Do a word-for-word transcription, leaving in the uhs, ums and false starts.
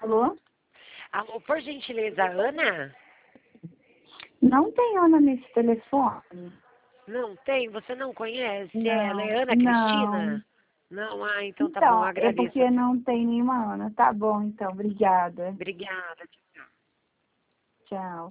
Alô? Alô, por gentileza, Ana? Não tem Ana nesse telefone. Não tem? Você não conhece ela? Não, É Ana não. Cristina? Não? Ah, então tá bom, Então, é agradeço. porque não tem nenhuma Ana. Tá bom, então. Obrigada. Obrigada. Tchau.